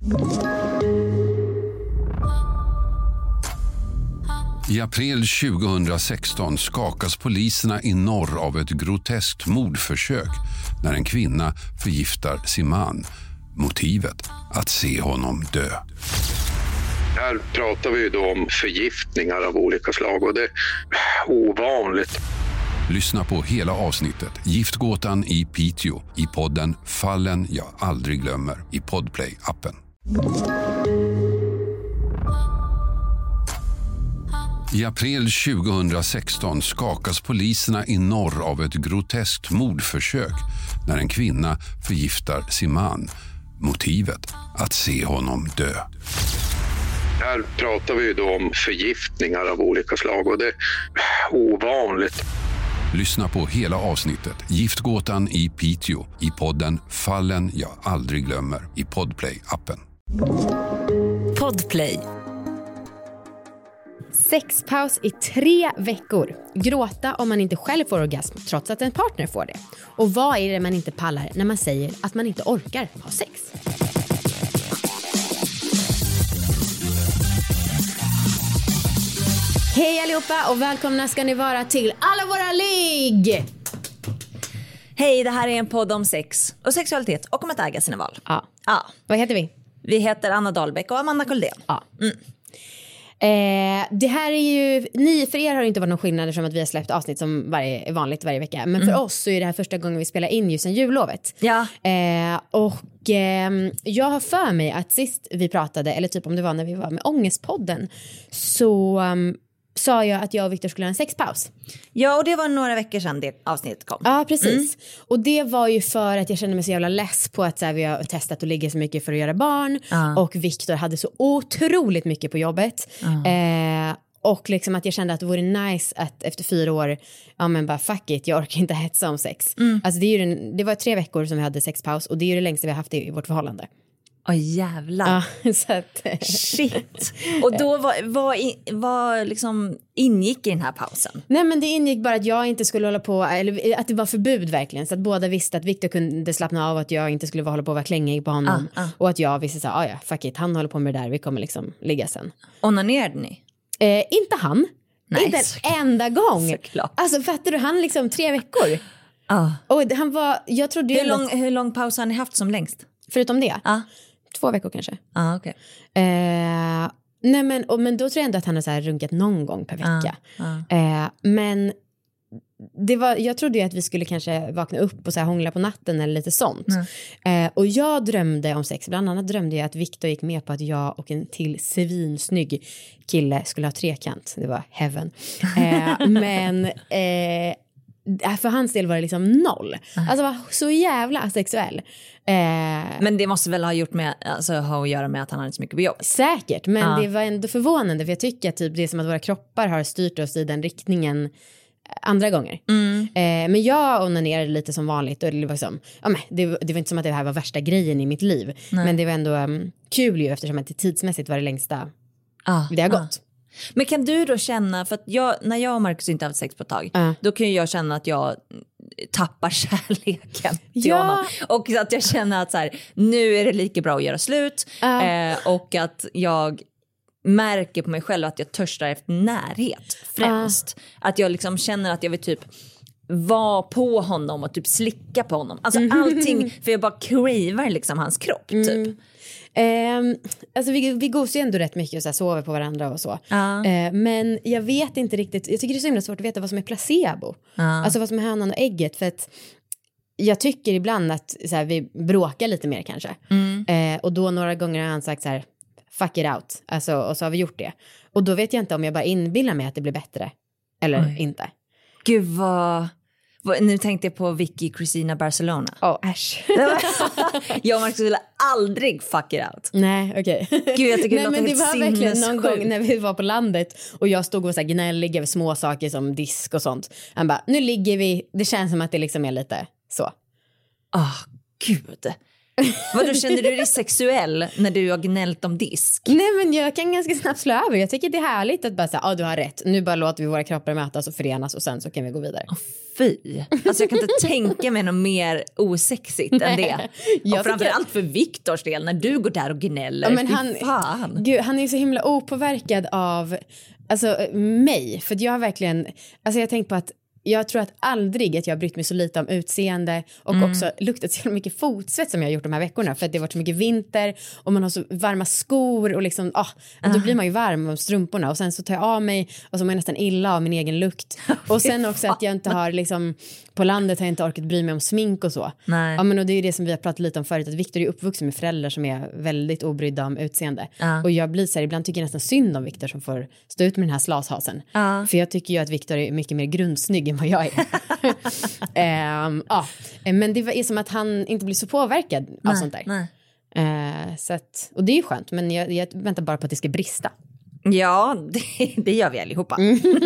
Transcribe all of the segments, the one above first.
I april 2016 skakas poliserna i norr av ett groteskt mordförsök när en kvinna förgiftar sin man. Motivet att se honom dö. Här pratar vi då om förgiftningar av olika slag och det är ovanligt. Lyssna på hela avsnittet Giftgåtan i Piteå i podden Fallen jag aldrig glömmer i Podplay-appen. I april 2016 skakas poliserna i norr av ett groteskt mordförsök när en kvinna förgiftar sin man. Motivet att se honom dö. Här pratar vi då om förgiftningar av olika slag och det är ovanligt. Lyssna på hela avsnittet Giftgåtan i Piteå i podden Fallen jag aldrig glömmer i Podplay-appen. Podplay. Sexpaus i 3 veckor. Gråta om man inte själv får orgasm trots att en partner får det. Och vad är det man inte pallar när man säger att man inte orkar ha sex? Hej allihopa och välkomna ska ni vara till Alla våra ligg! Hej, det här är en podd om sex och sexualitet och om att äga sina val. Ja. Ja. Vad heter vi? Vi heter Anna Dahlbäck och Amanda Koldén. Ja. Det här är ju, för er har det inte varit någon skillnad som att vi har släppt avsnitt som är vanligt varje vecka. Men för oss så är det här första gången vi spelar in just sen jullovet. Ja. Jag har för mig att sist vi pratade, eller typ om det var när vi var med Ångestpodden, så sa jag att jag och Victor skulle ha en sexpaus. Ja, och det var några veckor sedan det avsnittet kom. Ja, precis. Och det var ju för att jag kände mig så jävla less på att så här, vi har testat att ligga så mycket för att göra barn. Och Victor hade så otroligt mycket på jobbet. Och liksom att jag kände att det vore nice att efter 4 år, ja men bara fuck it, jag orkar inte hetsa om sex. Alltså det var 3 veckor som vi hade sexpaus och det är ju det längsta vi har haft i vårt förhållande. Jävlar. Ja, så att, shit. Och då vad liksom ingick i den här pausen? Nej, men det ingick bara att jag inte skulle hålla på, eller att det var förbud verkligen, så att båda visste att Victor kunde slappna av, att jag inte skulle hålla på att vara klängig på honom. Och att jag visste så här, ja fuck it, han håller på med det där, vi kommer liksom ligga sen. Onanerade ni? Inte han. Nej, inte en enda gång. Såklart. Alltså fattar du, han liksom 3 veckor. Och han var, jag trodde ju hur lång paus har ni haft som längst? Förutom det? 2 veckor kanske. Okej. Nej men då tror jag ändå att han har så här runkat någon gång per vecka. Men jag trodde ju att vi skulle kanske vakna upp och så här hångla på natten eller lite sånt. Och jag drömde om sex. Bland annat drömde jag att Victor gick med på att jag och en till svinsnygg kille skulle ha trekant. Det var heaven. Men för hans del var det liksom 0. Alltså var så jävla asexuell. Men det måste väl ha gjort med, alltså, ha att göra med att han hade så mycket på jobb. Säkert, men det var ändå förvånande. För jag tycker att typ, det är som att våra kroppar har styrt oss i den riktningen andra gånger. Men jag onanerade lite som vanligt. Och det var som, det var inte som att det här var värsta grejen i mitt liv. Nej. Men det var ändå kul ju, eftersom att det tidsmässigt var det längsta det har gått. Men kan du då känna, för att när jag och Marcus inte har haft sex på ett tag, då kan jag känna att jag tappar kärleken till honom. Och att jag känner att så här, nu är det lika bra att göra slut. Och att jag märker på mig själv att jag törstar efter närhet främst. Att jag liksom känner att jag vill typ vara på honom och typ slicka på honom. Alltså allting, för jag bara cravar liksom hans kropp typ. Alltså vi gosar ju ändå rätt mycket och så här, sover på varandra och så. Men jag vet inte riktigt, jag tycker det är så himla svårt att veta vad som är placebo. Alltså vad som är hönan och ägget, för att jag tycker ibland att så här, vi bråkar lite mer kanske. Och då några gånger har han sagt så här, fuck it out. Alltså, och så har vi gjort det. Och då vet jag inte om jag bara inbillar mig att det blir bättre eller inte. Gud vad nu tänkte jag på Vicky Cristina Barcelona. Äsch. Jag och Marcus skulle aldrig fuck it out. Nej, okej. Gud, jag tycker nej, men det var verkligen någon gång när vi var på landet och jag stod och så här gnällig över små saker som disk och sånt. Han bara, nu ligger vi, det känns som att det liksom är lite så. Gud. Vadå, känner du dig sexuell när du har gnällt om disk? Nej, men jag kan ganska snabbt slå över. Jag tycker det är härligt att bara säga, du har rätt. Nu bara låter vi våra kroppar mötas och förenas och sen så kan vi gå vidare. Fy. Alltså jag kan inte tänka mig något mer osexigt än det. Och framförallt för Viktors del, när du går där och gnäller. Ja, men han är så himla opåverkad av mig. För jag har verkligen, jag har tänkt på att jag tror att aldrig att jag har brytt mig så lite om utseende och också luktat så mycket fotsvett som jag har gjort de här veckorna, för att det har varit så mycket vinter och man har så varma skor och liksom, då blir man ju varm om strumporna och sen så tar jag av mig och så mår jag nästan illa av min egen lukt. Och sen också att jag inte har liksom, på landet har jag inte orkat bry mig om smink och så. Nej. Ja, men och det är ju det som vi har pratat lite om förut, att Viktor är uppvuxen med föräldrar som är väldigt obrydda om utseende. Och jag blir så här, ibland tycker jag nästan synd om Viktor som får stå ut med den här slashasen. För jag tycker ju att Viktor är mycket mer grundsnygg än vad jag är. Men det är som att han inte blir så påverkad av sånt där. Så att, och det är ju skönt, men jag väntar bara på att det ska brista. Ja, det gör vi allihopa.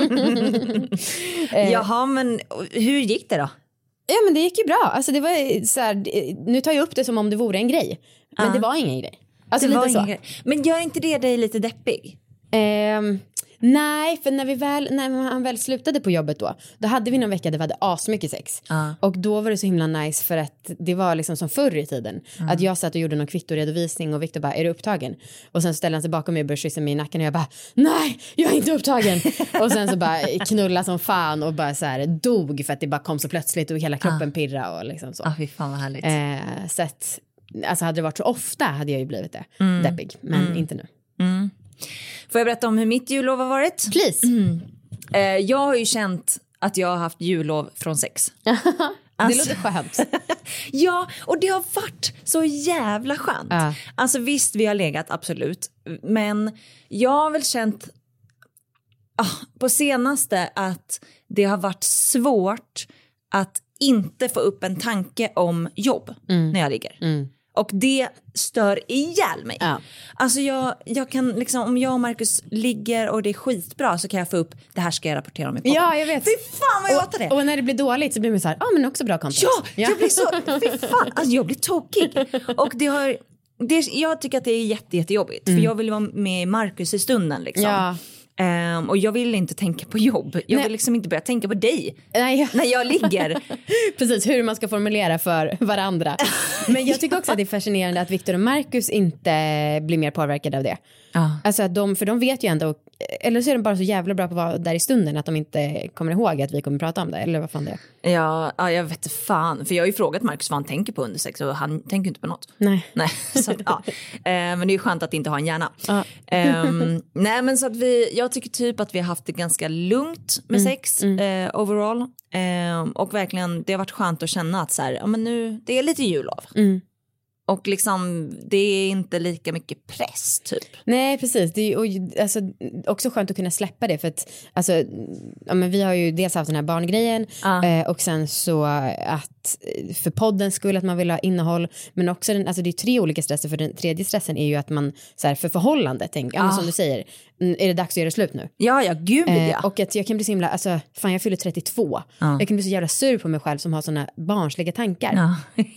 Jaha, men hur gick det då? Ja, men det gick ju bra. Alltså det var så här, nu tar jag upp det som om det vore en grej. Men det var ingen grej. Alltså det lite var så. grej. Men gör inte det dig lite deppig? Nej, för när han väl slutade på jobbet då hade vi någon vecka där vi hade asmycket sex. Och då var det så himla nice, för att det var liksom som förr i tiden. Att jag satt och gjorde någon kvittoredovisning och Viktor bara, är du upptagen? Och sen ställde han sig bakom mig och började kyssa mig i nacken och jag bara, nej, jag är inte upptagen. Och sen så bara knulla som fan och bara så här dog för att det bara kom så plötsligt och hela kroppen pirra och liksom så. Fy fan vad härligt. Så att, alltså hade det varit så ofta hade jag ju blivit det deppig, men inte nu. Får jag berätta om hur mitt jullov har varit? Please. Jag har ju känt att jag har haft jullov från sex. Det låter skönt. Ja, och det har varit så jävla skönt. Alltså visst, vi har legat, absolut. Men jag har väl känt på senaste att det har varit svårt att inte få upp en tanke om jobb när jag ligger. Och det stör ihjäl mig. Alltså jag kan liksom, om jag och Marcus ligger och det är skitbra, så kan jag få upp, det här ska jag rapportera om i podden. Ja, jag vet. Fy fan vad jag hatar det. Och när det blir dåligt så blir man så här, men också bra content. Ja, jag blir så, fy fan, alltså jag blir tokig. Och jag tycker att det är jättejobbigt. För jag vill vara med Marcus i stunden liksom. Ja. Och jag vill inte tänka på jobb. Jag vill liksom inte börja tänka på dig när jag ligger. Precis, hur man ska formulera för varandra. Men jag tycker också att det är fascinerande att Viktor och Marcus inte blir mer påverkade av det. Alltså att för de vet ju ändå, eller så är de bara så jävla bra på att vara där i stunden att de inte kommer ihåg att vi kommer prata om det, eller vad fan det är. Ja, jag vet inte fan. För jag har ju frågat Marcus vad han tänker på under sex och han tänker inte på något. Nej. Så att, men det är ju skönt att inte ha en hjärna. Nej, men så att jag tycker typ att vi har haft det ganska lugnt med sex overall. Och verkligen, det har varit skönt att känna att så här, men nu, det är lite jullov. Och liksom, det är inte lika mycket press typ. Nej, precis. Det är alltså, också skönt att kunna släppa det. För att alltså, men vi har ju dels haft den här barngrejen. Och sen så att för poddens skull att man vill ha innehåll. Men också, alltså det är 3 olika stresser. För den tredje stressen är ju att man, så här, för förhållandet, som du säger, är det dags att göra slut nu? Ja, gud ja. Och att jag kan bli så himla, alltså, fan jag fyller 32. Jag kan bli så jävla sur på mig själv som har såna barnsliga tankar.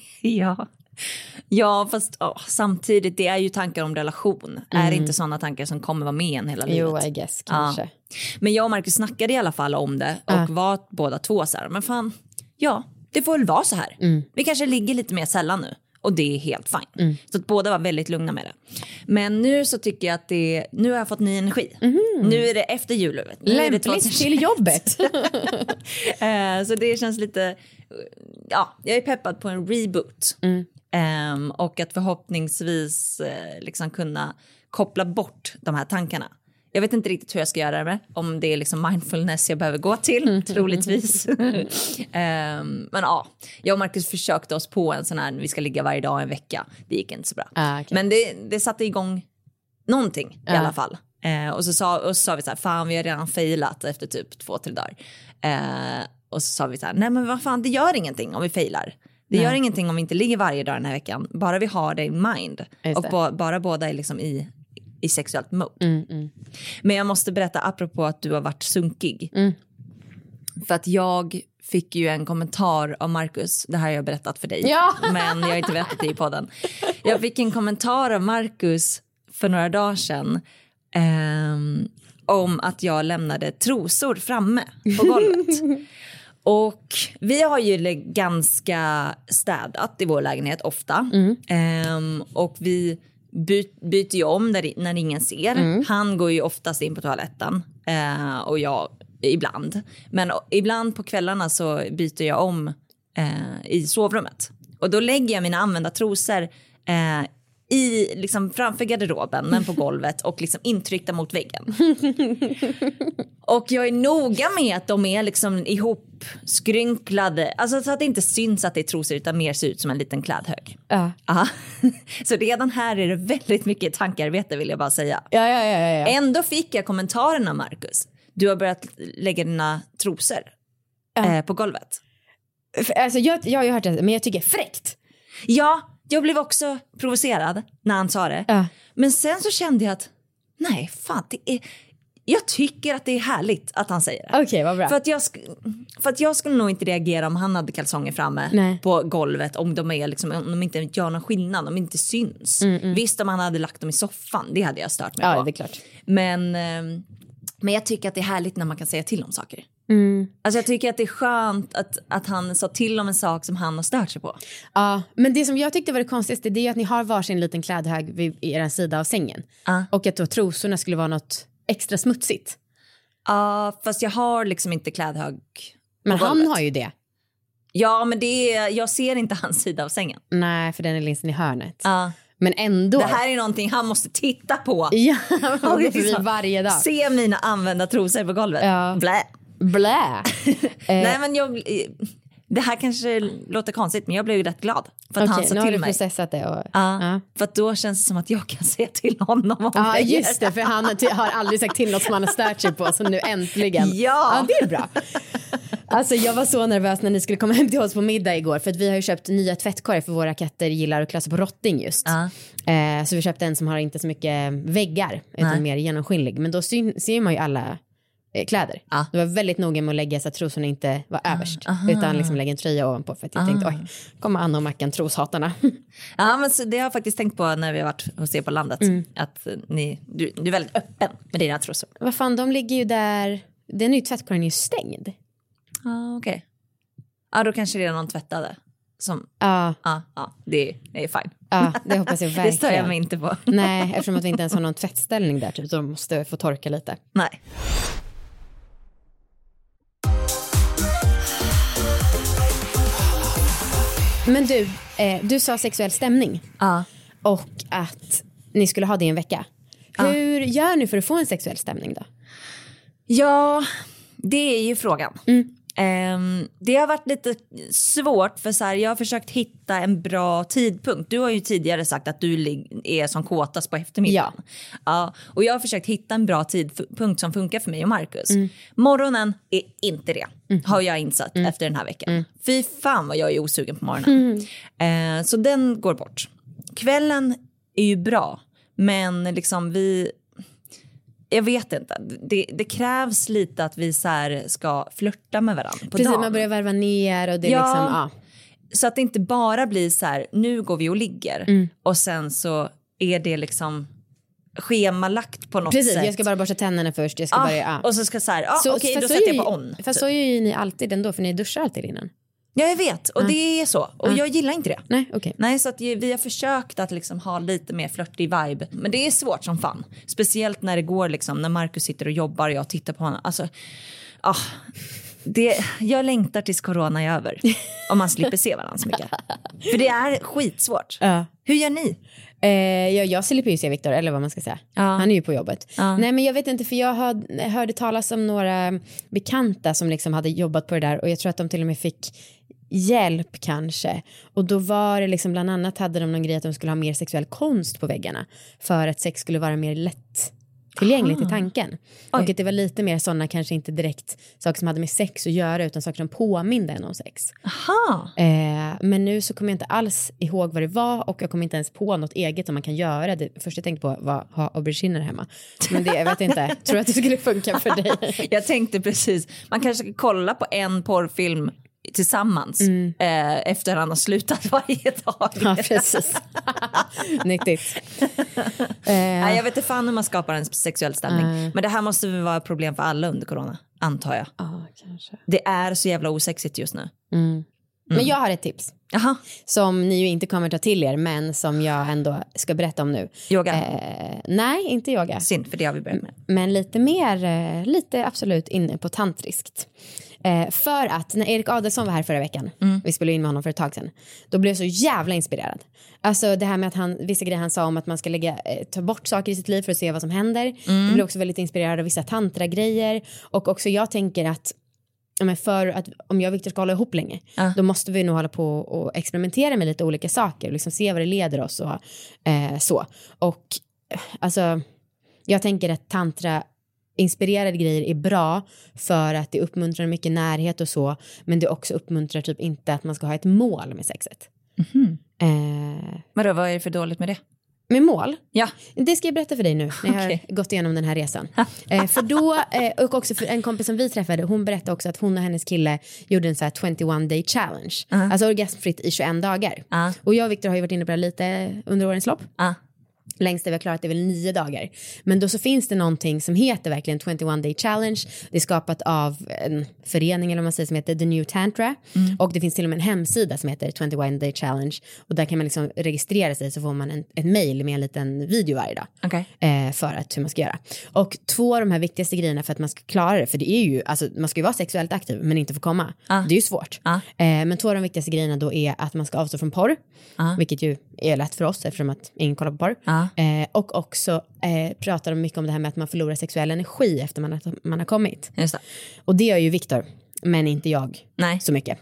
Ja, fast samtidigt, det är ju tankar om relation. Är det inte sådana tankar som kommer vara med en hela livet? Jo, I guess, kanske. Men jag och Marcus snackade i alla fall om det. Och var båda två så här, men fan, det får väl vara så här. Vi kanske ligger lite mer sällan nu. Och det är helt fine. Så att båda var väldigt lugna med det. Men nu så tycker jag att nu har jag fått ny energi. Nu är det efter jullovet. Lämpligt till jobbet. Så det känns lite, jag är peppad på en reboot. Och att förhoppningsvis liksom kunna koppla bort de här tankarna. Jag vet inte riktigt hur jag ska göra det. Om det är liksom mindfulness jag behöver gå till, troligtvis. Men jag och Marcus försökte oss på en sån här, vi ska ligga varje dag en vecka. Det gick inte så bra. Okay. Men det satte igång någonting i alla fall. Och så sa vi så här, fan vi har redan failat efter typ 2-3 dagar. Och så sa vi så här, nej men vad fan, det gör ingenting om vi failar. Det gör ingenting om vi inte ligger varje dag den här veckan. Bara vi har det i mind. Och bara båda är liksom i sexuellt mode. Men jag måste berätta apropå att du har varit sunkig. För att jag fick ju en kommentar av Marcus. Det här har jag berättat för dig. Ja. Men jag har inte berättat det i podden. Jag fick en kommentar av Marcus för några dagar sedan. Om att jag lämnade trosor framme på golvet. Och vi har ju ganska städat i vår lägenhet ofta. Och vi byter ju om när ingen ser. Han går ju oftast in på toaletten. Och jag ibland. Men ibland på kvällarna så byter jag om i sovrummet. Och då lägger jag mina använda trosor i, liksom framför garderoben men på golvet och liksom intryckta mot väggen. Och jag är noga med att de är liksom ihopskrynklade. Alltså så att det inte syns att det är trosor utan mer ser ut som en liten klädhög. Aha. Så redan här är det väldigt mycket tankearbete vill jag bara säga. Ja. Ändå fick jag kommentaren av Marcus. Du har börjat lägga dina trosor på golvet. Alltså jag har ju hört det, men jag tycker fräckt. Ja, jag blev också provocerad när han sa det. Men sen så kände jag att nej, fan, jag tycker att det är härligt att han säger det. Okej, vad bra. För att jag skulle nog inte reagera om han hade kalsonger framme på golvet om de är liksom, om de inte gör någon skillnad, om de inte syns. Visst, om han hade lagt dem i soffan, det hade jag stört mig på. Ja, det är klart. Men jag tycker att det är härligt när man kan säga till om saker. Alltså jag tycker att det är skönt att han sa till om en sak som han har stört sig på. Ja, men det som jag tyckte var det konstigaste, det är att ni har varsin liten klädhög vid er sida av sängen. Och att då trosorna skulle vara något extra smutsigt. Ja, fast jag har liksom inte klädhög. Men han har ju det. Ja, men jag ser inte hans sida av sängen. Nej, för den är linsen i hörnet. Men ändå. Det här är någonting han måste titta på. Ja, varje dag. Se mina använda trosor på golvet. Ja. Blä. Nej, men det här kanske låter konstigt, men jag blev ju rätt glad för att han sa till mig. Nu har du processat det. För att då känns det som att jag kan säga till honom. Ja, just det, för han har aldrig sagt till något som han har stört sig på, så nu äntligen. Ja, det är bra. Alltså jag var så nervös när ni skulle komma hem till oss på middag igår, för att vi har ju köpt nya tvättkorgar för våra katter gillar att klassa på rotting just. Så vi köpte en som har inte så mycket väggar utan mer genomskinlig, men då ser man ju alla kläder. Det var väldigt noga med att lägga så att trosorna inte var överst utan liksom lägga en tröja ovanpå, för att jag tänkte kommer Anna och Mackan troshatarna. Ja, men så det har jag faktiskt tänkt på när vi har varit hos er på landet, att du är väldigt öppen med dina trosor. Vad fan, de ligger ju där, den är ju tvättkorgen är ju stängd. Okej. Ja, då kanske det är någon tvättade som det är fine. Ja, det hoppas jag verkligen. Det stör jag mig inte på. Nej, eftersom att vi inte ens har någon tvättställning där typ, så de måste få torka lite. Nej. Men du sa sexuell stämning. Och att ni skulle ha det i en vecka. Hur gör ni för att få en sexuell stämning då? Ja, det är ju frågan. Det har varit lite svårt, för så här, jag har försökt hitta en bra tidpunkt. Du har ju tidigare sagt att du är som kåtast på eftermiddagen. Ja, och jag har försökt hitta en bra tidpunkt som funkar för mig och Marcus. Morgonen är inte det, har jag insett efter den här veckan. Fy fan vad jag är osugen på morgonen. Så den går bort. Kvällen är ju bra, men liksom jag vet inte. Det krävs lite att vi så här ska flirta med varandra på dagen. Man börjar värva ner och det liksom, så att det inte bara blir så här, nu går vi och ligger. Och sen så är det liksom schemalagt på något sätt. Jag ska bara borsta tänderna först. Jag ska börja, och så ska så här, okej, då sätter jag på on. Fast så är ju ni alltid ändå, för ni duschar alltid innan. Ja, jag vet. Och det är så. Och jag gillar inte det. Nej, okej. Nej, så att vi har försökt att liksom ha lite mer flörtig vibe. Men det är svårt som fan. Speciellt när det går liksom, när Marcus sitter och jobbar och jag tittar på honom. Alltså, jag längtar tills corona är över. Om man slipper se varandra så mycket. För det är skitsvårt. Hur gör ni? Jag slipper ju se Victor, eller vad man ska säga. Han är ju på jobbet. Nej, men jag vet inte, för jag hörde talas om några bekanta som liksom hade jobbat på det där, och jag tror att de till och med fick hjälp kanske. Och då var det liksom, bland annat hade de någon grej att de skulle ha mer sexuell konst på väggarna för att sex skulle vara mer lätt tillgängligt i tanken. Och att det var lite mer sådana, kanske inte direkt saker som hade med sex att göra, utan saker som påminde en om sex. Men nu så kommer jag inte alls ihåg vad det var, och jag kommer inte ens på något eget som man kan göra. Det första jag tänkte på var ha auberginer hemma. Men det, jag vet inte, tror att det skulle funka för dig? Jag tänkte precis, man kanske ska kolla på en porrfilm tillsammans efter han har slutat varje dag. Ja, precis. Nyttigt. Nej, jag vet inte fan hur man skapar en sexuell stämning. Men det här måste väl vara ett problem för alla under corona, antar jag. Kanske. Det är så jävla osexigt just nu. Men jag har ett tips. Aha. Som ni ju inte kommer ta till er, men som jag ändå ska berätta om nu. Yoga? Nej, inte yoga. Synd, för det har vi börjat med. Men lite mer, lite absolut inne på tantriskt. För att när Erik Adelsson var här förra veckan, vi spelade in med honom för ett tag sedan, då blev jag så jävla inspirerad. Alltså det här med att vissa grejer han sa om att man ska ta bort saker i sitt liv för att se vad som händer. Jag blev också väldigt inspirerad av vissa tantra-grejer. Och också jag tänker att för att om jag och Victor ska hålla ihop länge, då måste vi nog hålla på och experimentera med lite olika saker och liksom se vad det leder oss och så. Och alltså jag tänker att tantra inspirerade grejer är bra för att det uppmuntrar mycket närhet och så, men det också uppmuntrar typ inte att man ska ha ett mål med sexet. Men då, vad är det för dåligt med det? Med mål? Ja. Det ska jag berätta för dig nu när jag har gått igenom den här resan. För då, och också för en kompis som vi träffade, hon berättade också att hon och hennes kille gjorde en så här 21 day challenge. Alltså orgasmfritt i 21 dagar. Och jag och Victor har ju varit inne på det lite under årens lopp. Längst det vi har klarat är väl 9 dagar. Men då så finns det någonting som heter verkligen 21 day challenge. Det är skapat av en förening eller vad man säger som heter The New Tantra. Och det finns till och med en hemsida som heter 21 day challenge. Och där kan man liksom registrera sig, så får man ett mejl med en liten video varje dag. För att hur man ska göra. Och 2 av de här viktigaste grejerna för att man ska klara det, för det är ju, alltså man ska ju vara sexuellt aktiv men inte få komma. Det är ju svårt. Men 2 av de viktigaste grejerna då är att man ska avstå från porr. Vilket ju är lätt för oss eftersom att ingen kollar på porr. Och också pratar de mycket om det här med att man förlorar sexuell energi efter man har kommit. Just det. Och det gör ju Victor, men inte jag så mycket.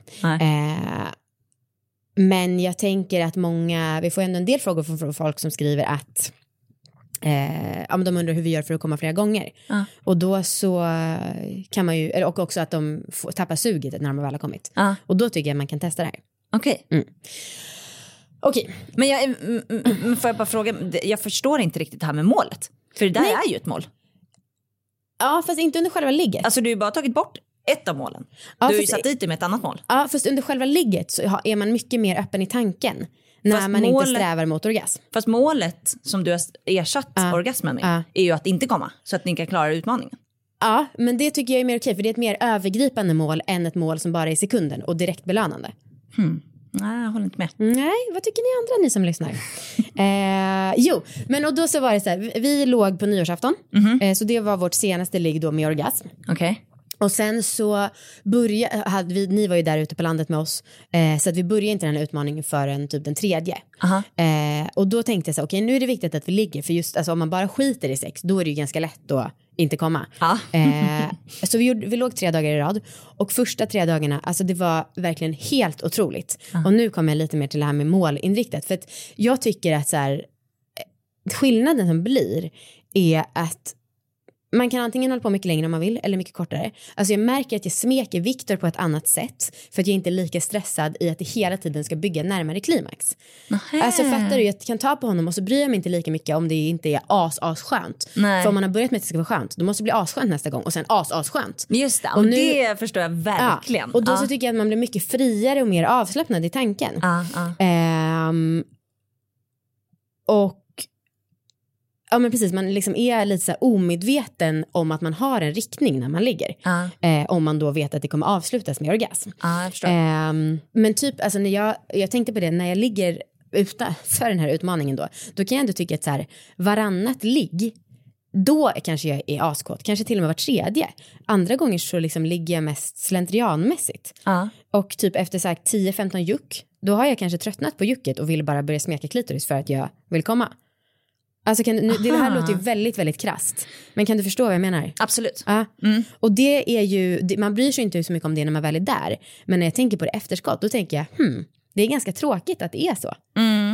Men jag tänker att vi får ändå en del frågor från folk som skriver att de undrar hur vi gör för att komma flera gånger. Och då så kan man ju, och också att de tappar suget när de väl har kommit. Och då tycker jag att man kan testa det här. Okej. Men får jag bara fråga, jag förstår inte riktigt det här med målet. För det där är ju ett mål. Ja, fast inte under själva ligget. Alltså du har ju bara tagit bort ett av målen. Du har ju satt dit det med ett annat mål. Ja, fast under själva ligget så är man mycket mer öppen i tanken. När man inte strävar mot orgasm. Fast målet som du har ersatt orgasmen med är ju att inte komma. Så att ni kan klara utmaningen. Ja, men det tycker jag är mer okej. För det är ett mer övergripande mål än ett mål som bara är sekunden och direkt belönande. Nej, jag håller inte med. Nej, vad tycker ni andra, ni som lyssnar? Jo, men och då så var det så här, vi låg på nyårsafton. Så det var vårt senaste ligg då med orgasm. Och sen så hade ni var ju där ute på landet med oss. Så att vi började inte den här utmaningen förrän typ den 3:e. Och då tänkte jag så okej, nu är det viktigt att vi ligger. För just alltså, om man bara skiter i sex, då är det ju ganska lätt att inte komma. Så vi låg 3 dagar i rad. Och första 3 dagarna, alltså det var verkligen helt otroligt. Och nu kommer jag lite mer till det här med målinriktat. För att jag tycker att så här, skillnaden som blir är att man kan antingen hålla på mycket längre om man vill eller mycket kortare. Alltså jag märker att jag smeker Victor på ett annat sätt för att jag inte är lika stressad i att det hela tiden ska bygga närmare klimax. Alltså fattar du, jag kan ta på honom och så bryr jag mig inte lika mycket om det inte är asskönt. För om man har börjat med att det ska vara skönt, då måste det bli asskönt nästa gång och sen asskönt. Just det, och nu, det förstår jag verkligen. Och då så tycker jag att man blir mycket friare och mer avslappnad i tanken. Och ja men precis, man liksom är lite så här omedveten om att man har en riktning när man ligger. Om man då vet att det kommer avslutas med orgasm. Jag förstår. Men typ, alltså när jag tänkte på det, när jag ligger utanför den här utmaningen då kan jag ändå tycka att så här, varannat ligg, då kanske jag är askåt. Kanske till och med var 3:e. Andra gånger så liksom ligger jag mest slentrianmässigt. Och typ efter så här 10-15 juck, då har jag kanske tröttnat på jucket och vill bara börja smeka klitoris för att jag vill komma. Alltså det här låter ju väldigt, väldigt krasst. Men kan du förstå vad jag menar? Absolut. Och det är ju, man bryr sig inte så mycket om det när man väl är där. Men när jag tänker på det efterskott, då tänker jag, det är ganska tråkigt att det är så.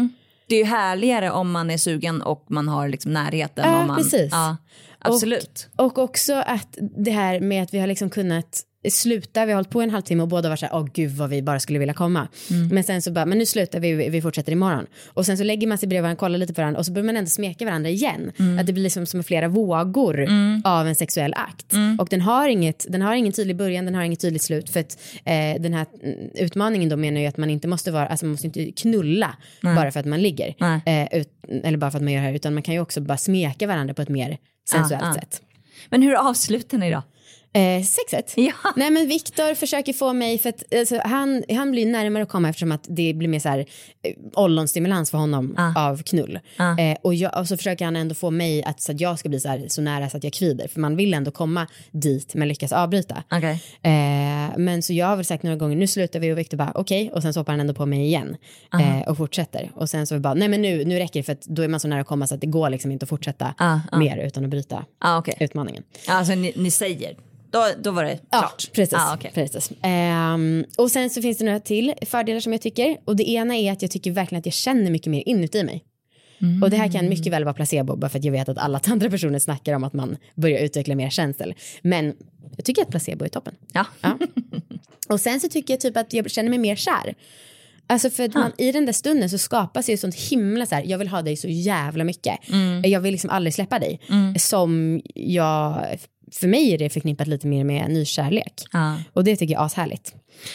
Det är ju härligare om man är sugen och man har liksom närheten. Ja, om man, precis. Ja, absolut. Och också att det här med att vi har liksom kunnat sluta, vi har hållit på en halvtimme och båda var så här, gud vad vi bara skulle vilja komma. Men sen så bara, men nu slutar vi fortsätter imorgon. Och sen så lägger man sig bredvid varandra, kollar lite på varandra och så börjar man ändå smeka varandra igen. Att det blir liksom som flera vågor av en sexuell akt. Och den har ingen tydlig början, den har inget tydligt slut, för att den här utmaningen då menar ju att man inte måste vara, alltså man måste inte knulla bara för att man ligger. Eller bara för att man gör det här, utan man kan ju också bara smeka varandra på ett mer sensuellt sätt. Men hur avslutar ni då? Sexet? Ja. Nej, men Viktor försöker få mig, för att alltså, han blir närmare att komma eftersom att det blir mer så här ollonstimulans för honom av knull. Och så försöker han ändå få mig så att jag ska bli så nära så att jag kvider, för man vill ändå komma dit men lyckas avbryta. Okay. Men så jag har väl sagt några gånger, nu slutar vi, och Viktor bara okej. Och sen så hoppar han ändå på mig igen och fortsätter. Och sen så vi bara, nej men nu räcker det, för att då är man så nära att komma så att det går liksom inte att fortsätta mer utan att bryta utmaningen. Alltså ni säger då var det klart. Precis. Precis. Och sen så finns det några till fördelar som jag tycker. Och det ena är att jag tycker verkligen att jag känner mycket mer inuti mig. Och det här kan mycket väl vara placebo, bara för att jag vet att alla andra personer snackar om att man börjar utveckla mer känsel. Men jag tycker att placebo är toppen. Ja. Och sen så tycker jag typ att jag känner mig mer kär. Alltså för att i den där stunden så skapas ju sånt himla så här, jag vill ha dig så jävla mycket. Jag vill liksom aldrig släppa dig. Som för mig är det förknippat lite mer med nykärlek. Och det tycker jag är ashärligt.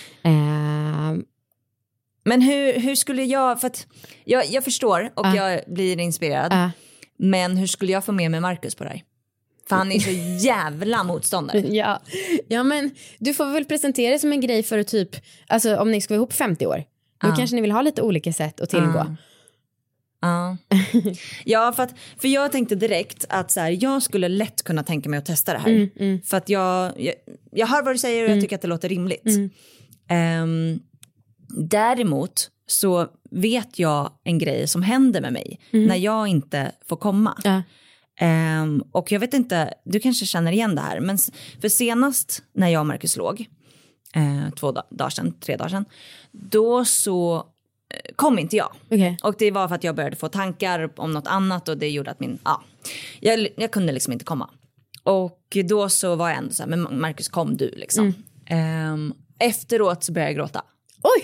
Men hur skulle jag, för att jag förstår och jag blir inspirerad. Men hur skulle jag få med mig Marcus på det här? För han är så jävla motståndare. Ja, men du får väl presentera det som en grej för att typ, alltså om ni ska vara ihop 50 år. Då kanske ni vill ha lite olika sätt att tillgå. Ja, för jag tänkte direkt att så här, jag skulle lätt kunna tänka mig att testa det här. För att jag hör vad du säger och jag tycker att det låter rimligt. Däremot så vet jag en grej som händer med mig när jag inte får komma. Och jag vet inte, du kanske känner igen det här, men för senast när jag och Marcus låg 3 dagar sedan, då så kom inte jag. Och det var för att jag började få tankar om något annat, och det gjorde att jag kunde liksom inte komma. Och då så var jag ändå så här, men Marcus, kom du liksom. Efteråt så började jag gråta. Oj!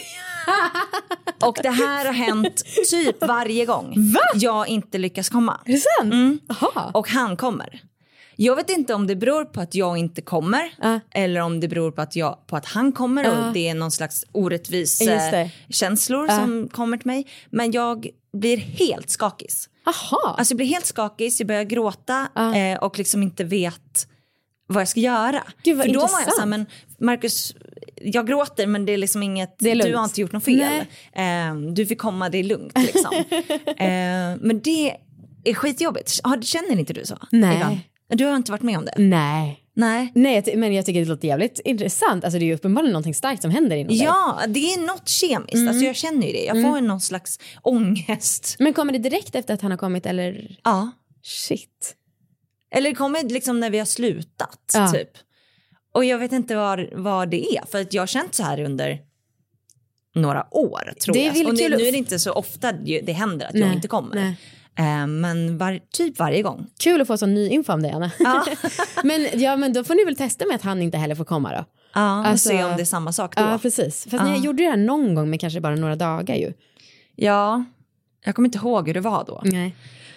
Och det här har hänt typ varje gång jag inte lyckas komma. Är det sant? Och han kommer. Jag vet inte om det beror på att jag inte kommer eller om det beror på att han kommer och det är någon slags orättvis känslor som kommer till mig. Men jag blir helt skakis. Alltså jag blir helt skakis, jag börjar gråta och liksom inte vet vad jag ska göra. Gud, för då var jag så här, men Marcus, jag gråter men det är liksom inget, du har inte gjort något fel. Du fick komma, det är lugnt liksom. Men det är skitjobbigt. Känner inte du så? Nej. Ibland? Du har inte varit med om det? Nej, men jag tycker det låter jävligt intressant. Alltså det är ju uppenbarligen någonting starkt som händer inom dig. Ja, det är något kemiskt. Alltså jag känner ju det. Jag får någon slags ångest. Men kommer det direkt efter att han har kommit eller? Ja. Shit. Eller det kommer liksom när vi har slutat typ. Och jag vet inte vad det är. För att jag har känt så här under några år, tror jag. Och nu är det inte så ofta det händer att jag inte kommer. Men typ varje gång. Kul att få sån ny info om det, Anna. Men då får ni väl testa med att han inte heller får komma då. Ja, alltså, se om det är samma sak då. Ja, precis. Fast ni gjorde det här någon gång, men kanske bara några dagar ju. Ja, jag kommer inte ihåg hur det var då. Nej.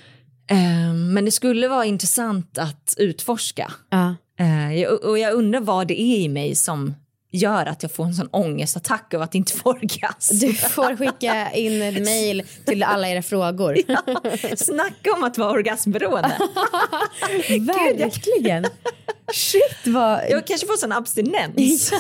Men det skulle vara intressant att utforska. Och jag undrar vad det är i mig som gör att jag får en sån ångestattack av att inte få orgasm. Du får skicka in ett mejl till alla era frågor. Snacka om att vara orgasmberoende. Verkligen. Shit, vad... Jag kanske får sån abstinens.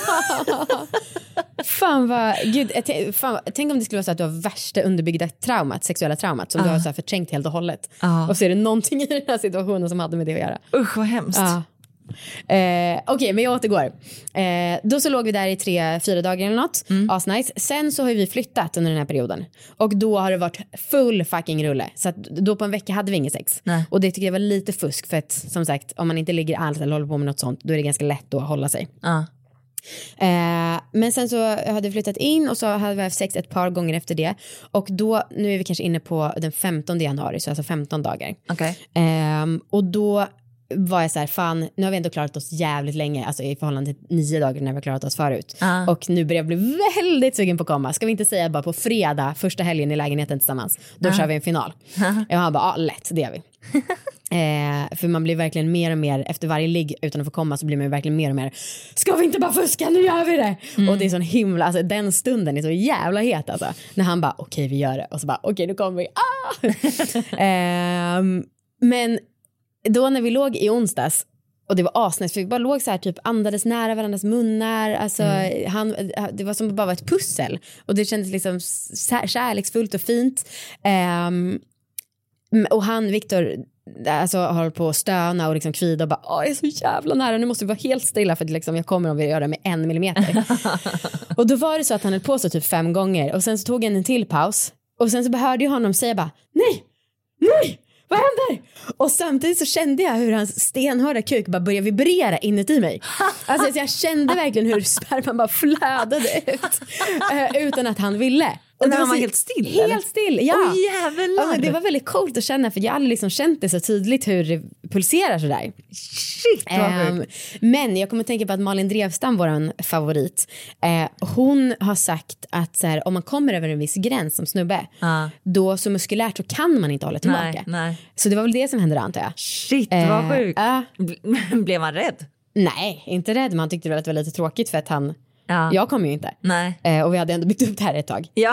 Fan vad... Gud, tänk om det skulle vara så att du har värsta underbyggda traumat, sexuella traumat, som du har så här förträngt helt och hållet. Och så är det någonting i den här situationen som hade med det att göra. Usch, vad hemskt. Okej, men jag återgår. Då så låg vi där i 3-4 dagar eller något. Asnice. Sen så har vi flyttat under den här perioden. Och då har det varit full fucking rulle. Så att då på en vecka hade vi ingen sex. Och det tycker jag var lite fusk. För att som sagt, om man inte ligger alls eller håller på med något sånt, då är det ganska lätt att hålla sig. Men sen så hade jag flyttat in och så hade vi haft sex ett par gånger efter det. Och då, nu är vi kanske inne på den 15 januari, så alltså 15 dagar. Okay. Och då var jag så här, fan, nu har vi ändå klarat oss jävligt länge, alltså i förhållande till 9 dagar när vi har klarat oss förut. Och nu börjar jag bli väldigt sugen på att komma. Ska vi inte säga bara på fredag, första helgen i lägenheten tillsammans, då kör vi en final. Jag har bara, lätt, det gör vi. För man blir verkligen mer och mer, efter varje ligg utan att få komma så blir man ju verkligen mer och mer, ska vi inte bara fuska, nu gör vi det. Och det är sån himla, alltså den stunden är så jävla het alltså, när han bara, okej, vi gör det, och så bara, okej, nu kommer vi. Men då när vi låg i onsdags och det var asnäst, för vi bara låg så här typ andades nära varandras munnar, alltså det var som att bara var ett pussel och det kändes liksom kärleksfullt och fint. Och han, Victor, alltså håller på att stöna och liksom kvida och bara, jag är så jävla nära, nu måste vi vara helt stilla för att liksom, jag kommer om vi gör det med 1 millimeter. Och då var det så att han höll på så typ 5 gånger och sen så tog han en till paus och sen så hörde jag honom säga bara, nej, vad händer? Och samtidigt så kände jag hur hans stenhårda kuk bara började vibrera inuti mig. Alltså jag kände verkligen hur sperman bara flödade ut utan att han ville. Och när han var helt still? Helt still, ja. Jävlar. Det var väldigt coolt att känna, för jag har aldrig liksom känt det så tydligt hur det pulserar sådär. Shit, men jag kommer att tänka på att Malin Drevstam, våran favorit, hon har sagt att så här, om man kommer över en viss gräns som snubbe, då så muskulärt så kan man inte hålla tillbaka. Nej. Så det var väl det som hände, antar jag. Shit, vad sjukt. Blev man rädd? Nej, inte rädd. Man tyckte att det var lite tråkigt för att han... Jag kom ju inte. Nej. Och vi hade ändå byggt upp det här ett tag. Ja.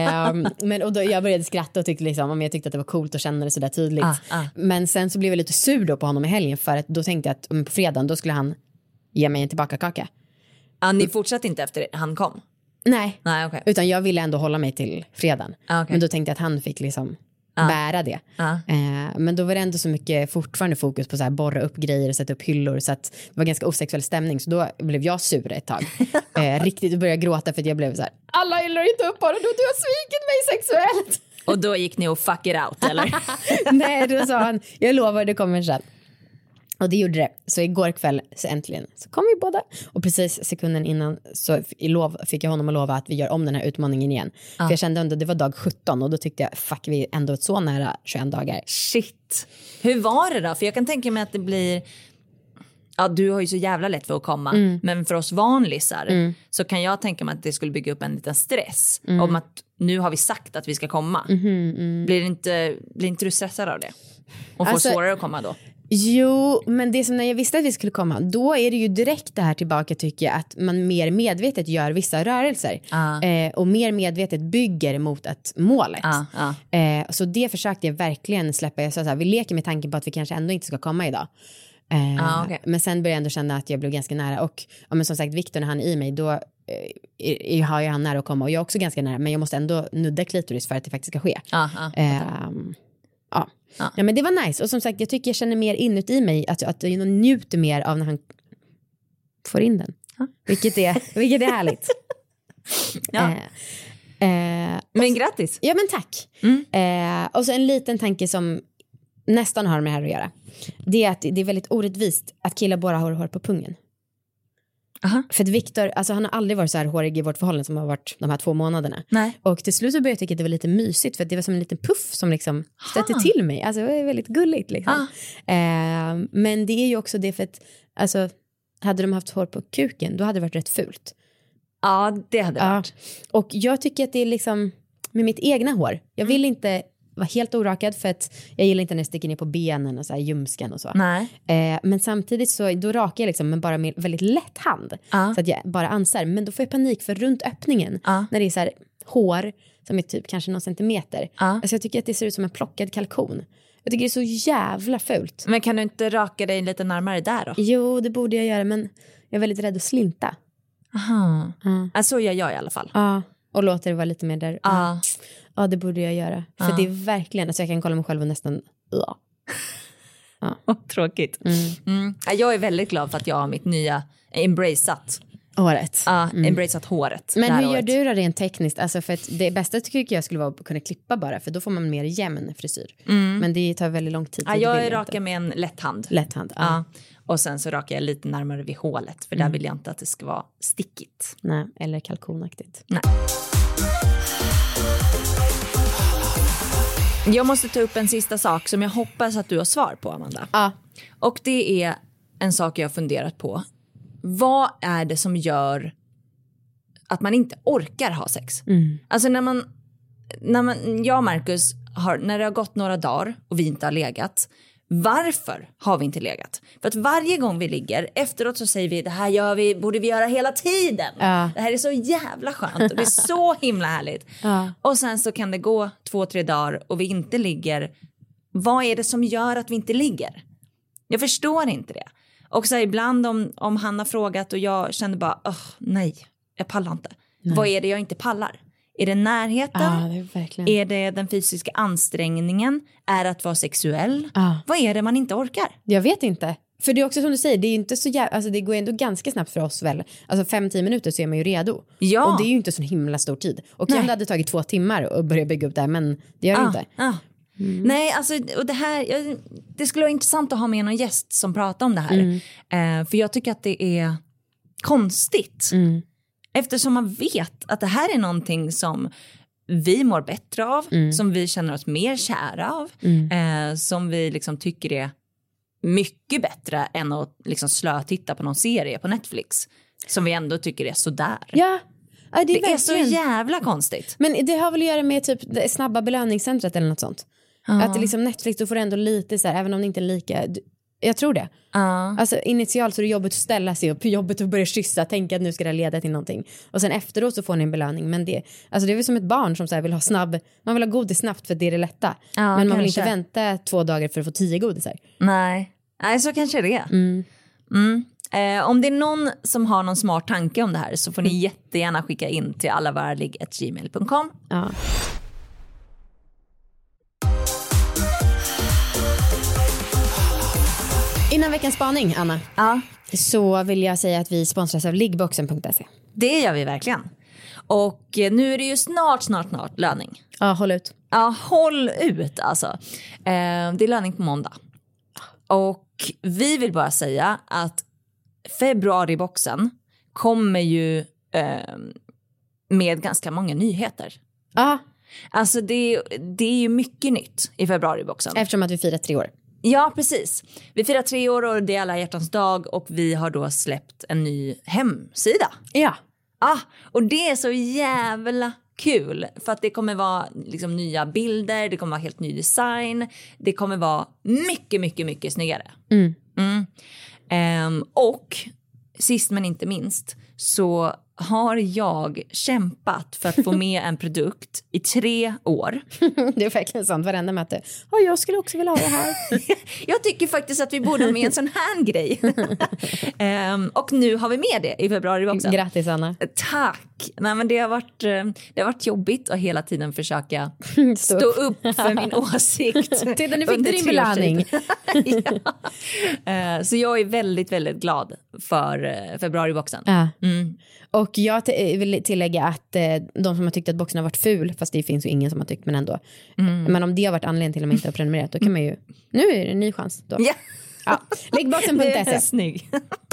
Men och då, jag började skratta och tyckte liksom, jag tyckte att det var coolt att känna det så där tydligt. Men sen så blev jag lite sur då på honom i helgen, för att då tänkte jag att på fredagen då skulle han ge mig en tillbaka-kaka. Ni fortsatte inte efter han kom? Nej, okay. Utan jag ville ändå hålla mig till fredagen. Okay. Men då tänkte jag att han fick liksom bära det. Men då var det ändå så mycket fortfarande fokus på så här, borra upp grejer och sätta upp hyllor, så att det var ganska osexuell stämning, så då blev jag sur ett tag. Riktigt, och började gråta för att jag blev så här, alla hyllor inte upp bara, du har svikit mig sexuellt. Och då gick ni och fuck it out, eller? Nej, då sa han, jag lovar det kommer sen. Och det gjorde det. Så igår kväll så äntligen så kom vi båda. Och precis sekunden innan så fick jag honom att lova att vi gör om den här utmaningen igen. För jag kände ändå, det var dag 17 och då tyckte jag, fuck, vi är ändå så nära 21 dagar. Shit. Hur var det då? För jag kan tänka mig att det blir... Ja, du har ju så jävla lätt för att komma. Men för oss vanlisar så kan jag tänka mig att det skulle bygga upp en liten stress. Om att nu har vi sagt att vi ska komma. Blir inte du stressad av det? Och får svårare att komma då? Jo, men det som när jag visste att vi skulle komma, då är det ju direkt det här tillbaka, tycker jag, att man mer medvetet gör vissa rörelser och mer medvetet bygger mot ett målet. Så det försökte jag verkligen släppa. Jag sa så här, vi leker med tanken på att vi kanske ändå inte ska komma idag. Okay. Men sen började jag ändå känna att jag blev ganska nära. Och men som sagt, Victor, när han är i mig, då har jag han nära att komma. Och jag är också ganska nära, men jag måste ändå nudda klitoris för att det faktiskt ska ske. Ja, men det var nice. Och som sagt, jag tycker jag känner mer inuti mig att jag njuter mer av när han får in den. Vilket är härligt. Men grattis. Ja, men tack. Och så en liten tanke som nästan har med det här att göra. Det är att det är väldigt orättvist att killar bara har hår på pungen. För att Victor, alltså han har aldrig varit så här hårig i vårt förhållande som har varit de här 2 månaderna. Nej. Och till slut så började jag tycka att det var lite mysigt, för att det var som en liten puff som liksom stötte till mig. Alltså det var väldigt gulligt liksom. Men det är ju också det, för att alltså, hade de haft hår på kuken, då hade det varit rätt fult. Ja, det hade varit. Och jag tycker att det är liksom med mitt egna hår. Jag vill inte var helt orakad, för att jag gillar inte när det sticker ner på benen och så här ljumsken och så. Nej. Men samtidigt så då rakar jag liksom, men bara med väldigt lätt hand. Så att jag bara ansar. Men då får jag panik, för runt öppningen när det är så här hår som är typ kanske någon centimeter. Alltså jag tycker att det ser ut som en plockad kalkon. Jag tycker det är så jävla fult. Men kan du inte raka dig lite närmare där då? Jo, det borde jag göra, men jag är väldigt rädd att slinta. Alltså jag gör i alla fall. Och låter det vara lite mer där. Ja, det borde jag göra. För det är verkligen, alltså jag kan kolla mig själv och nästan tråkigt. Jag är väldigt glad för att jag har mitt nya embraceat håret. Embraceat håret. Men hur gör du då rent tekniskt? Alltså för att det bästa tycker jag skulle vara att kunna klippa bara, för då får man mer jämn frisyr. Men det tar väldigt lång tid. Jag rakar med en lätt hand. Och sen så rakar jag lite närmare vid hålet. För där vill jag inte att det ska vara stickigt. Nej, eller kalkonaktigt. Nej. Jag måste ta upp en sista sak som jag hoppas att du har svar på, Amanda. Ja. Och det är en sak jag har funderat på. Vad är det som gör att man inte orkar ha sex? Alltså jag och Marcus när det har gått några dagar och vi inte har legat. Varför har vi inte legat? För att varje gång vi ligger, efteråt så säger vi, det här borde vi göra hela tiden. Ja. Det här är så jävla skönt och det är så himla härligt. Ja. Och sen så kan det gå 2-3 dagar och vi inte ligger. Vad är det som gör att vi inte ligger? Jag förstår inte det. Och så ibland om han har frågat och jag känner bara, nej, jag pallar inte. Nej. Vad är det jag inte pallar? Är det närheten? Ja, det är verkligen. Är det den fysiska ansträngningen? Är det att vara sexuell? Ja. Vad är det man inte orkar? Jag vet inte. För det är också som du säger, det är inte så alltså det går ändå ganska snabbt för oss väl. Alltså 5-10 minuter så är man ju redo. Ja. Och det är ju inte så himla stor tid. Och det hade tagit 2 timmar att börja bygga upp det här, men det gör det inte. Nej, alltså, och det skulle vara intressant att ha med någon gäst som pratar om det här. För jag tycker att det är konstigt. Eftersom man vet att det här är någonting som vi mår bättre av. Som vi känner oss mer kära av. Som vi liksom tycker är mycket bättre än att liksom titta på någon serie på Netflix. Som vi ändå tycker är sådär. Ja, det är så jävla konstigt. Men det har väl att göra med typ det snabba belöningscentret eller något sånt. Att det liksom Netflix, du får ändå lite så här, även om det inte är lika. Jag tror det. Alltså initialt så är det jobbigt att ställa sig upp, jobbigt att börja kyssa, tänka att nu ska det leda till någonting. Och sen efteråt så får ni en belöning. Men det är väl som ett barn som så här vill ha man vill ha godis snabbt för det är det lätta. Men man vill inte vänta 2 dagar för att få 10 godisar. Nej, så kanske det är. Om det är någon som har någon smart tanke om det här så får ni jättegärna skicka in till allavarlig@gmail.com. Ja. Innan veckans spaning, Anna, så vill jag säga att vi sponsras av liggboxen.se. Det gör vi verkligen. Och nu är det ju snart löning. Ja, håll ut. Ja, håll ut alltså. Det är löning på måndag. Och vi vill bara säga att februariboxen kommer ju med ganska många nyheter. Ja. Alltså det är ju mycket nytt i februariboxen. Eftersom att vi firar 3 år. Ja, precis. Vi firar 3 år och det är alla hjärtans dag och vi har då släppt en ny hemsida. Ja. Och det är så jävla kul för att det kommer vara liksom nya bilder, det kommer vara helt ny design, det kommer vara mycket, mycket, mycket snyggare. Och sist men inte minst så har jag kämpat för att få med en produkt i 3 år. Det är verkligen sant, varenda möte. Jag skulle också vilja ha det här. Jag tycker faktiskt att vi borde ha med en sån här grej. Och nu har vi med det i februari också. Grattis, Anna. Tack. Nej, men det har varit jobbigt att hela tiden försöka stå upp för min åsikt. Titta, nu fick du din belöning. Så jag är väldigt, väldigt glad för februariboxen. Ja. Och jag vill tillägga att de som har tyckt att boxen har varit ful, fast det finns ju ingen som har tyckt, men ändå. Men om det har varit anledning till att man inte har prenumererat, då kan man ju, nu är det en ny chans då. Yeah. Ja. Liggboxen.se. Det är snygg.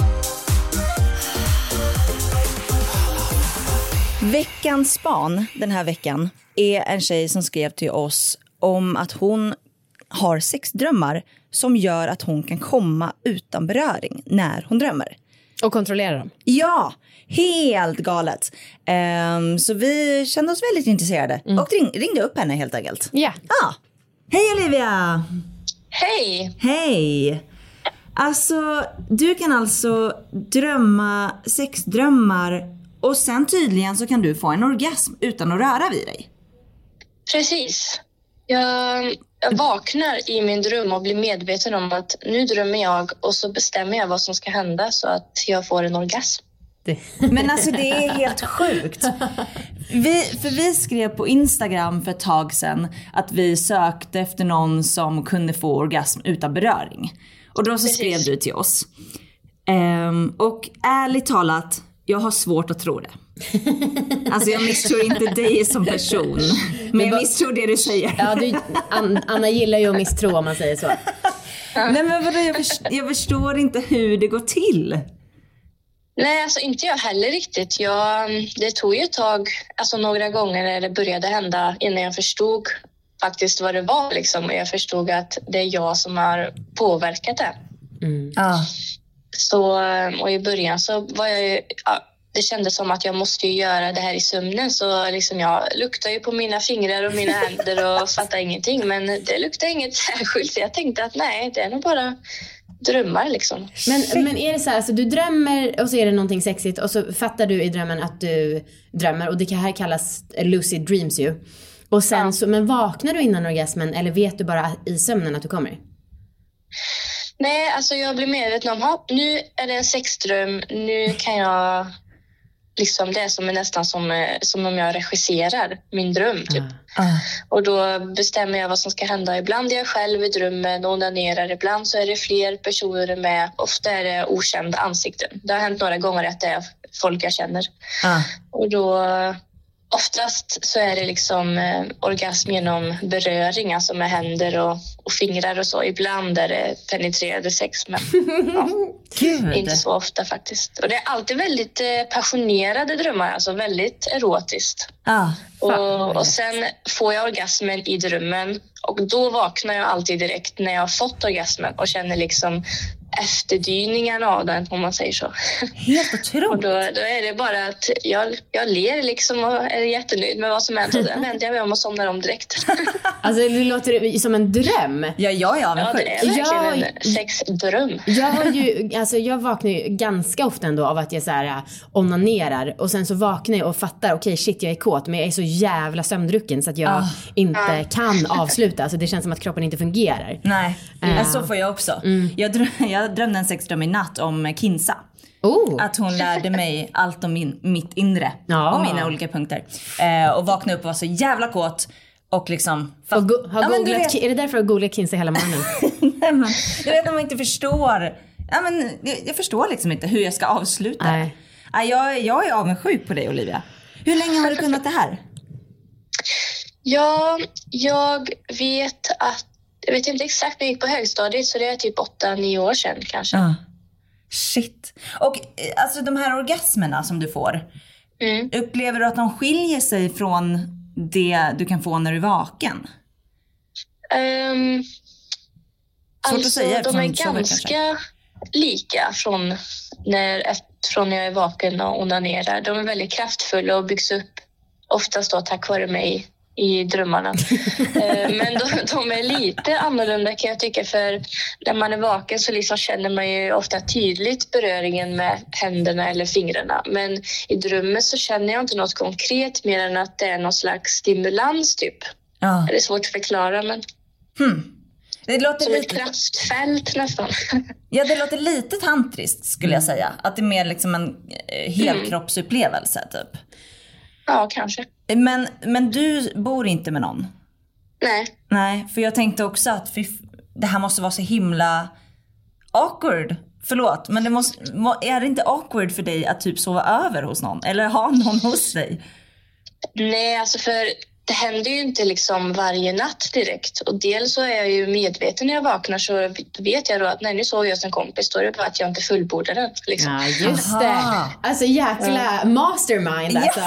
Veckans span den här veckan är en tjej som skrev till oss om att hon har sexdrömmar som gör att hon kan komma utan beröring när hon drömmer. Och kontrollera dem. Ja, helt galet. Så vi kände oss väldigt intresserade och ringde upp henne helt enkelt. Ja. Hej Olivia! Hej! Hej! Alltså, du kan alltså drömma sexdrömmar och sen tydligen så kan du få en orgasm utan att röra vid dig. Precis. Jag vaknar i min dröm och blir medveten om att nu drömmer jag och så bestämmer jag vad som ska hända så att jag får en orgasm. Men alltså det är helt sjukt. Vi skrev på Instagram för ett tag sedan att vi sökte efter någon som kunde få orgasm utan beröring. Och då så skrev du till oss. Och ärligt talat, jag har svårt att tro det. Alltså jag misstror inte dig som person, men jag misstror det du säger. Ja, Anna gillar ju att misstro om man säger så. Nej, men vadå, jag förstår inte hur det går till. Nej, alltså inte jag heller riktigt. Det tog ju ett tag, alltså några gånger när det började hända innan jag förstod faktiskt vad det var liksom. Och jag förstod att det är jag som har påverkat det. Så, och i början så var jag ju, det kändes som att jag måste ju göra det här i sömnen. Så liksom jag luktade ju på mina fingrar och mina händer och fattade ingenting. Men det luktade inget särskilt. Så jag tänkte att nej, det är nog bara drömmar liksom. Men är det så här, alltså du drömmer och så är det någonting sexigt och så fattar du i drömmen att du drömmer, och det här kallas lucid dreams ju. Och sen så, men vaknar du innan orgasmen eller vet du bara i sömnen att du kommer? Nej, alltså jag blir medveten om nu är det en sexdröm, nu kan jag liksom, det är som nästan som om jag regisserar min dröm typ. Och då bestämmer jag vad som ska hända. Ibland är jag själv i drömmen och onanerar, ibland så är det fler personer med, ofta är det okända ansikten. Det har hänt några gånger att det är folk jag känner. Och då oftast så är det liksom orgasm genom beröring, alltså med händer och fingrar och så. Ibland är det penetrerade sex, men inte så ofta faktiskt. Och det är alltid väldigt passionerade drömmar, alltså väldigt erotiskt. Och sen får jag orgasmen i drömmen och då vaknar jag alltid direkt när jag har fått orgasmen och känner liksom efterdyningarna av den, om man säger så. Helt otroligt. Och då är det bara att jag ler liksom och är jättenöjd med vad som händer. Då vänder jag mig om och somnar om direkt. Alltså det låter som en dröm. Ja, det är verkligen en sexdröm. Jag vaknar ju ganska ofta ändå av att jag så här onanerar och sen så vaknar jag och fattar, okej, shit, jag är kåt, men jag är så jävla sömndrucken så att jag inte kan avsluta. Alltså det känns som att kroppen inte fungerar. Nej, så får jag också. Jag drömde en sexdröm i natt om Kinsa. Att hon lärde mig allt om mitt inre och mina olika punkter. Och vaknade upp och var så jävla kåt. Och liksom är det därför du har googlat Kinsa hela morgonen? Nej, men du vet när man inte förstår. Jag förstår liksom inte hur jag ska avsluta. Nej. Jag är avundsjuk på dig, Olivia. Hur länge har du kunnat det här? Ja, jag vet inte exakt när jag gick på högstadiet, så det är typ 8-9 år sedan kanske. Shit. Och alltså de här orgasmerna som du får, upplever du att de skiljer sig från det du kan få när du är vaken? Alltså, de är ganska lika från när jag är vaken och onanerar. De är väldigt kraftfulla och byggs upp oftast då tack vare mig i drömmarna. Men de är lite annorlunda kan jag tycka, för när man är vaken så liksom känner man ju ofta tydligt beröringen med händerna eller fingrarna. Men i drömmen så känner jag inte något konkret mer än att det är någon slags stimulans typ. Det är svårt att förklara, men det låter som lite... ett kraftfält nästan. Ja, det låter lite tantriskt skulle jag säga. Att det är mer liksom en helkroppsupplevelse typ. Ja, kanske. Men du bor inte med någon? Nej, för jag tänkte också att det här måste vara så himla awkward. Förlåt, men är det inte awkward för dig att typ sova över hos någon? Eller ha någon hos dig? Nej, alltså för det händer ju inte liksom varje natt direkt. Och dels så är jag ju medveten när jag vaknar, så vet jag då att nu sover jag som kompis. Då är det bara att jag inte fullbordar den. Liksom. Ja, just det. Alltså jäkla mastermind alltså.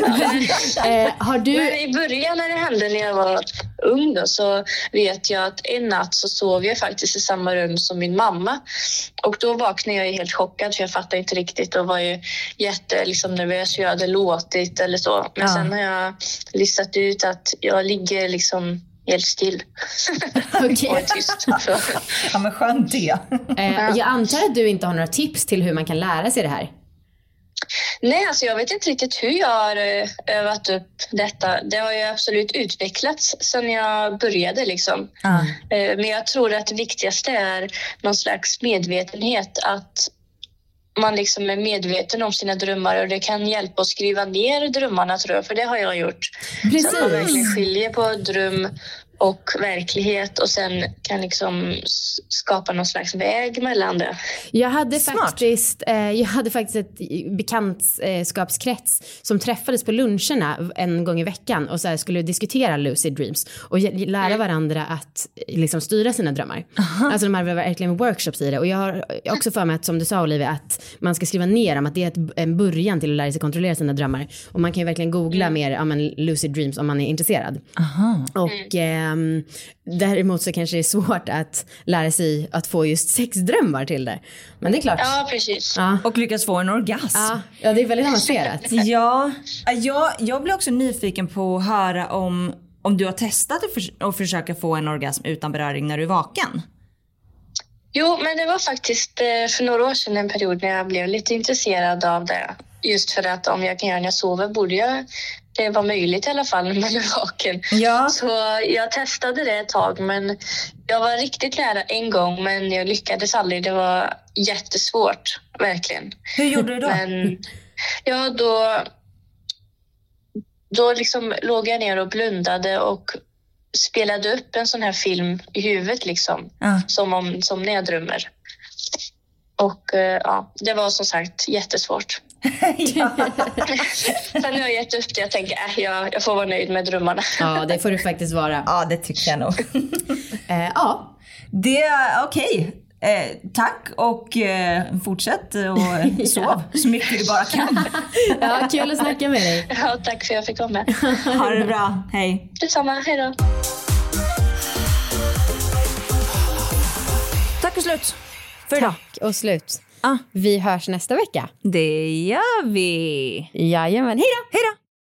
Har du... Men i början när det hände när jag var ung då, så vet jag att en natt så sov jag faktiskt i samma rum som min mamma. Och då vaknade jag helt chockad, för jag fattade inte riktigt och var ju nervös hur jag hade låtit eller så. Men sen har jag listat ut att jag ligger liksom helt still. Okay. Och är tyst. Ja, men skönt det. Jag antar att du inte har några tips till hur man kan lära sig det här. Nej, alltså jag vet inte riktigt hur jag har övat upp detta. Det har ju absolut utvecklats sedan jag började liksom. Men jag tror att det viktigaste är någon slags medvetenhet, att man liksom är medveten om sina drömmar, och det kan hjälpa att skriva ner drömmarna, tror jag, för det har jag gjort. Precis. Så att man verkligen skiljer på dröm och verklighet och sen kan liksom skapa någon slags väg mellan det. Jag hade faktiskt ett bekantskapskrets som träffades på luncherna en gång i veckan och så här skulle diskutera lucid dreams och lära varandra att liksom styra sina drömmar. Alltså de hade verkligen workshops i det, och jag har också för mig att, som du sa Olivia, att man ska skriva ner om att det är en början till att lära sig kontrollera sina drömmar, och man kan ju verkligen googla mer lucid dreams om man är intresserad. Och däremot så kanske det är svårt att lära sig att få just sexdrömmar till det. Men det är klart. Ja, precis. Ja. Och lyckas få en orgasm. Ja, det är väldigt avancerat. Jag blir också nyfiken på att höra om du har testat att försöka få en orgasm utan beröring när du är vaken. Jo, men det var faktiskt för några år sedan en period när jag blev lite intresserad av det. Just för att om jag kan göra när jag sover borde det var möjligt i alla fall när man är vaken. Ja. Så jag testade det ett tag, men jag var riktigt nära en gång, men jag lyckades aldrig. Det var jättesvårt, verkligen. Hur gjorde du då? Men, ja, då liksom låg jag ner och blundade och spelade upp en sån här film i huvudet liksom, som när jag drömmer. Och det var som sagt jättesvårt. Sen har jag gett upp det. Jag tänker jag får vara nöjd med drömmarna. Ja, det får du faktiskt vara. Ja, det tycker jag nog. Det är okej. Tack och fortsätt och sov så mycket du bara kan. Ja, kul att snacka med dig. Ja, tack för att jag fick komma. Ha det bra, hej. Detsamma, hej då. Tack och slut för idag. Tack och slut. Vi hörs nästa vecka. Det gör vi. Jajamän, hej då. Hej då.